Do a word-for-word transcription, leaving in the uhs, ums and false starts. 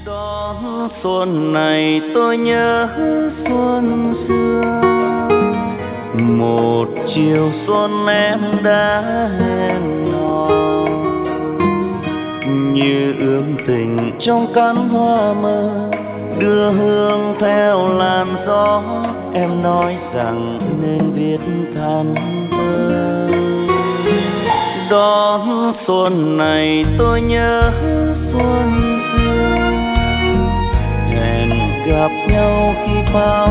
Đón xuân này tôi nhớ xuân xưa, một chiều xuân em đã hẹn hò, như ước tình trong căn hoa mơ, đưa hương theo làn gió. Em nói rằng nên viết than thơ. Đón xuân này tôi nhớ xuân xưa, hẹn gặp nhau khi pháo